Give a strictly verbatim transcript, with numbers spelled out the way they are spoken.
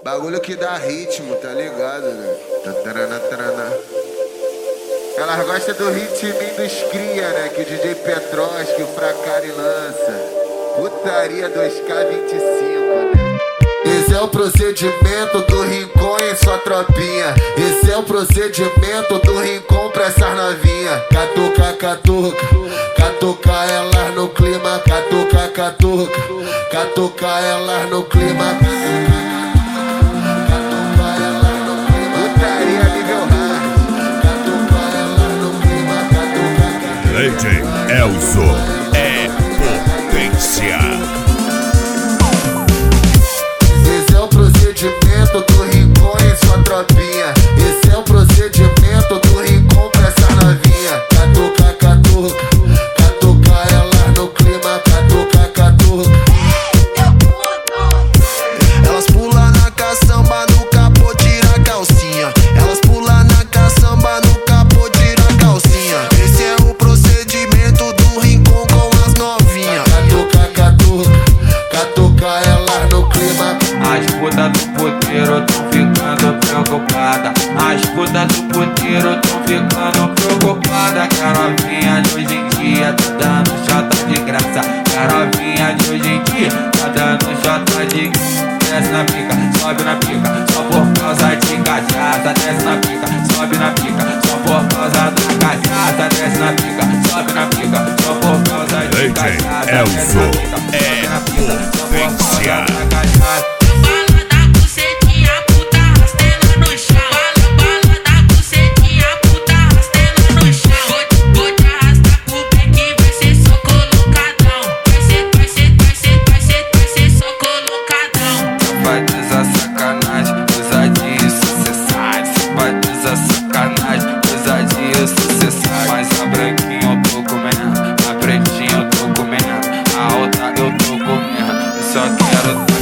Bagulho que dá ritmo, tá ligado, né? Tatarana, tarana. Elas gostam do ritminho dos cria, né? Que o D J Petros, que o Fracari lança. Putaria dois K vinte e cinco, né? Esse é o procedimento do Rincon em sua tropinha. Esse é o procedimento do Rincon pra essas novinha. Catuca, catuca, catuca elas no clima. Catuca, catuca, catuca elas no clima. Catuca elas no clima. Putaria nível hard. Catuca elas no clima. Catuca, catuca. D J Elzo é potência. Procedimento do Rincon em sua tropinha. Esse é o procedimento do Rincon pra essa novinha. Catuca, catuca, catuca elas no clima. Catuca, catuca. Elas pulam na caçamba, no capô tira a calcinha. Elas pulam na caçamba, no capô tira a calcinha. Esse é o procedimento do Rincon com as novinhas. Catuca, catuca, catuca elas no clima. As putas do puteiro tão ficando preocupada. As putas do puteiro tão ficando preocupada. Que a novinha de hoje em dia tá dando chota de graça. Que a novinha de hoje em dia tá dando chota de graça. Desce na pica, sobe na pica, só por causa de cachaça. Desce na pica, sobe na pica, só por causa da cachaça. Desce na pica, sobe na pica, só por causa de cachaça. Elzo é potência. Mas a branquinha eu tô comendo, a pretinha eu tô comendo, a outra eu tô comendo, eu só quero